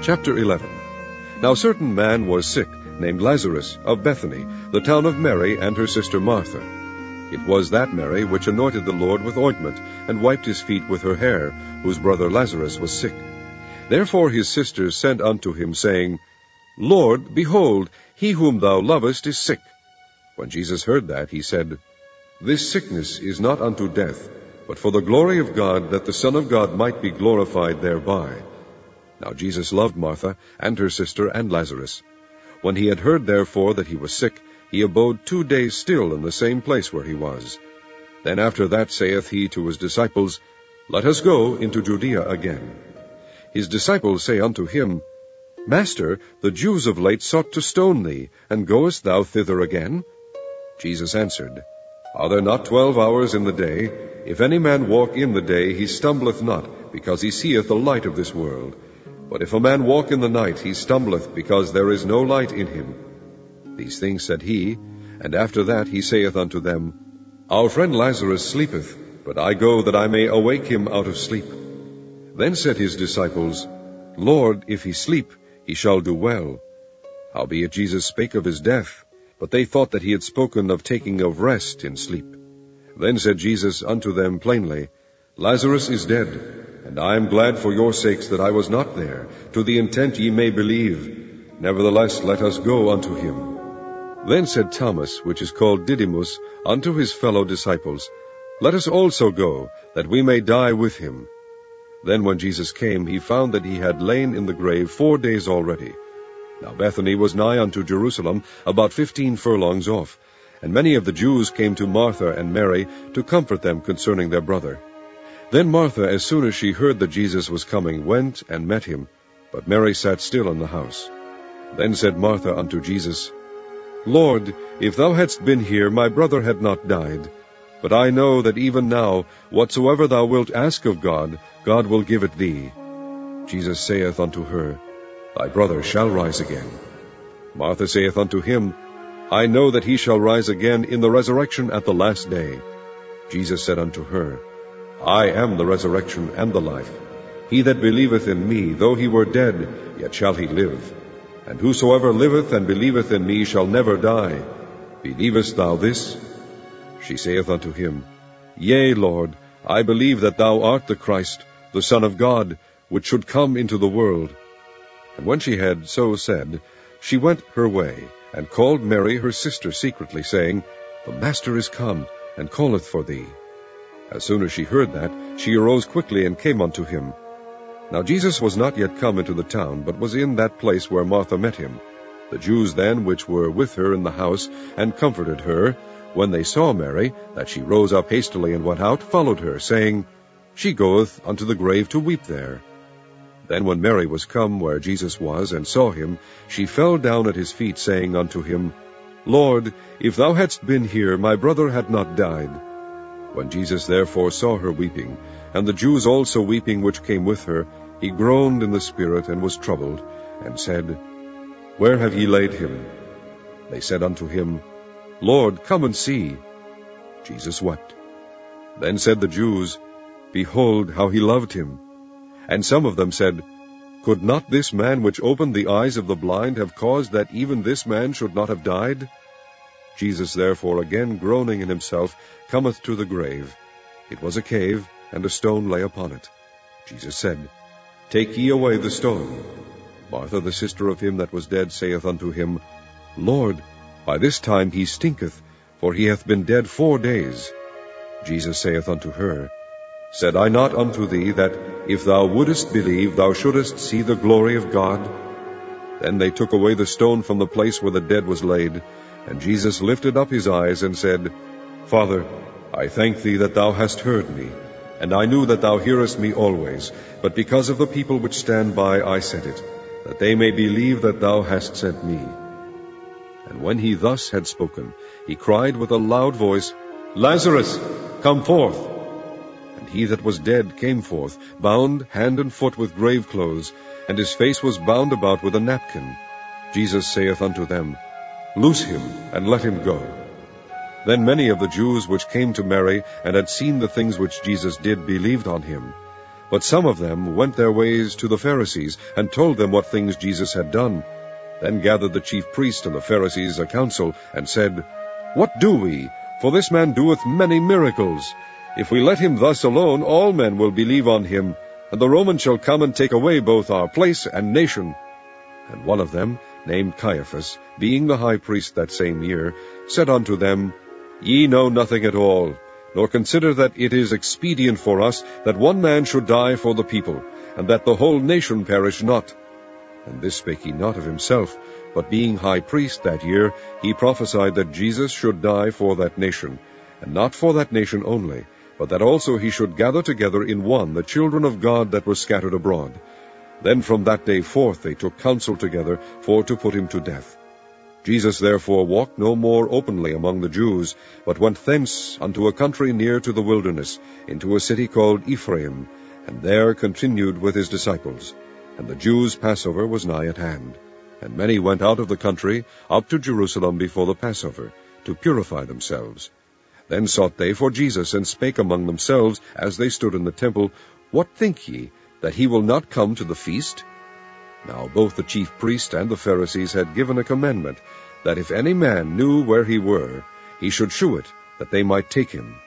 Chapter 11. Now a certain man was sick, named Lazarus, of Bethany, the town of Mary and her sister Martha. It was that Mary which anointed the Lord with ointment, and wiped his feet with her hair, whose brother Lazarus was sick. Therefore his sisters sent unto him, saying, Lord, behold, he whom thou lovest is sick. When Jesus heard that, he said, This sickness is not unto death, but for the glory of God, that the Son of God might be glorified thereby. Now Jesus loved Martha, and her sister, and Lazarus. When he had heard therefore that he was sick, he abode 2 days still in the same place where he was. Then after that saith he to his disciples, Let us go into Judea again. His disciples say unto him, Master, the Jews of late sought to stone thee, and goest thou thither again? Jesus answered, Are there not 12 hours in the day? If any man walk in the day, he stumbleth not, because he seeth the light of this world. But if a man walk in the night, he stumbleth, because there is no light in him. These things said he, and after that he saith unto them, Our friend Lazarus sleepeth, but I go that I may awake him out of sleep. Then said his disciples, Lord, if he sleep, he shall do well. Howbeit Jesus spake of his death, but they thought that he had spoken of taking of rest in sleep. Then said Jesus unto them plainly, Lazarus is dead, and I am glad for your sakes that I was not there, to the intent ye may believe. Nevertheless, let us go unto him. Then said Thomas, which is called Didymus, unto his fellow disciples, Let us also go, that we may die with him. Then when Jesus came, he found that he had lain in the grave 4 days already. Now Bethany was nigh unto Jerusalem, about 15 furlongs off, and many of the Jews came to Martha and Mary to comfort them concerning their brother. Then Martha, as soon as she heard that Jesus was coming, went and met him, but Mary sat still in the house. Then said Martha unto Jesus, Lord, if thou hadst been here, my brother had not died. But I know that even now, whatsoever thou wilt ask of God, God will give it thee. Jesus saith unto her, Thy brother shall rise again. Martha saith unto him, I know that he shall rise again in the resurrection at the last day. Jesus said unto her, I am the resurrection and the life. He that believeth in me, though he were dead, yet shall he live. And whosoever liveth and believeth in me shall never die. Believest thou this? She saith unto him, Yea, Lord, I believe that thou art the Christ, the Son of God, which should come into the world. And when she had so said, she went her way, and called Mary her sister secretly, saying, The Master is come, and calleth for thee. As soon as she heard that, she arose quickly and came unto him. Now Jesus was not yet come into the town, but was in that place where Martha met him. The Jews then, which were with her in the house, and comforted her, when they saw Mary, that she rose up hastily and went out, followed her, saying, She goeth unto the grave to weep there. Then when Mary was come where Jesus was, and saw him, she fell down at his feet, saying unto him, Lord, if thou hadst been here, my brother had not died. When Jesus therefore saw her weeping, and the Jews also weeping which came with her, he groaned in the spirit, and was troubled, and said, Where have ye laid him? They said unto him, Lord, come and see. Jesus wept. Then said the Jews, Behold how he loved him. And some of them said, Could not this man which opened the eyes of the blind have caused that even this man should not have died? Jesus therefore, again groaning in himself, cometh to the grave. It was a cave, and a stone lay upon it. Jesus said, Take ye away the stone. Martha, the sister of him that was dead, saith unto him, Lord, by this time he stinketh, for he hath been dead 4 days. Jesus saith unto her, Said I not unto thee, that if thou wouldest believe, thou shouldest see the glory of God? Then they took away the stone from the place where the dead was laid. And Jesus lifted up his eyes, and said, Father, I thank thee that thou hast heard me. And I knew that thou hearest me always, but because of the people which stand by I said it, that they may believe that thou hast sent me. And when he thus had spoken, he cried with a loud voice, Lazarus, come forth. And he that was dead came forth, bound hand and foot with grave clothes, and his face was bound about with a napkin. Jesus saith unto them, Loose him, and let him go. Then many of the Jews which came to Mary, and had seen the things which Jesus did, believed on him. But some of them went their ways to the Pharisees, and told them what things Jesus had done. Then gathered the chief priests and the Pharisees a council, and said, What do we? For this man doeth many miracles. If we let him thus alone, all men will believe on him, and the Romans shall come and take away both our place and nation. And one of them, named Caiaphas, being the high priest that same year, said unto them, Ye know nothing at all, nor consider that it is expedient for us that one man should die for the people, and that the whole nation perish not. And this spake he not of himself, but being high priest that year, he prophesied that Jesus should die for that nation, and not for that nation only, but that also he should gather together in one the children of God that were scattered abroad. Then from that day forth they took counsel together for to put him to death. Jesus therefore walked no more openly among the Jews, but went thence unto a country near to the wilderness, into a city called Ephraim, and there continued with his disciples. And the Jews' Passover was nigh at hand. And many went out of the country up to Jerusalem before the Passover, to purify themselves. Then sought they for Jesus, and spake among themselves, as they stood in the temple, What think ye, that he will not come to the feast? Now both the chief priests and the Pharisees had given a commandment, that if any man knew where he were, he should shew it, that they might take him.